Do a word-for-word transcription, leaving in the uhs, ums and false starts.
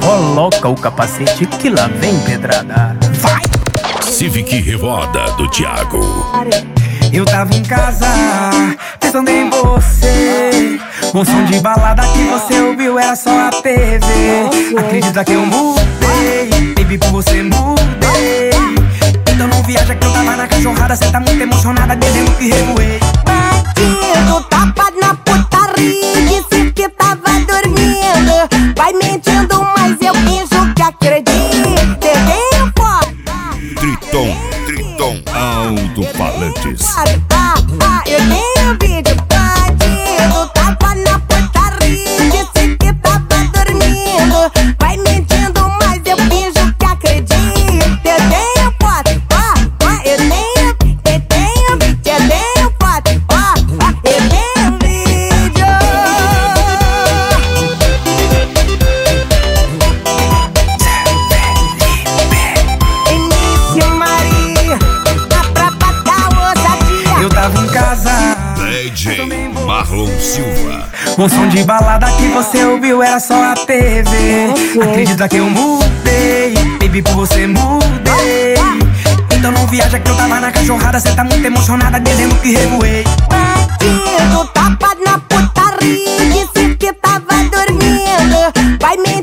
coloca o capacete que lá vem pedrada. Vai! Civic Revoada do Thiago. Eu tava em casa, pensando em você. Um som de balada que você ouviu era só a T V. Acredita que eu mudei, baby, por você mudei. Então não viaja que eu tava na cachorrada. Cê tá muito emocionada, dizendo que revoei. Bandido, tapa na putaria, disse que tava dormindo. Vai mentindo, mas eu finjo que acredito. Tenho foto. Triton, Triton Alto-Falantes. Ah, ah, eu tenho vídeo. Bandido, tapa na putaria, disse que tava dormindo. Vai mentindo, mas eu finjo que acredito. Eu tenho foto. Ah, ah, eu tenho, eu tenho, eu tenho foto. Ah, ah, eu tenho vídeo. Início Maria, a tropa da ousadia. Eu tava em casa, D J Marlon Silva. um som de balada que você ouviu era só a T V. Acredita que eu mudei, baby, por você mudei. Então não viaja que eu tava na cachorrada. Cê tá muito emocionada, dizendo que revoei. Bandido, tapa na putaria, disse que tava dormindo. Vai me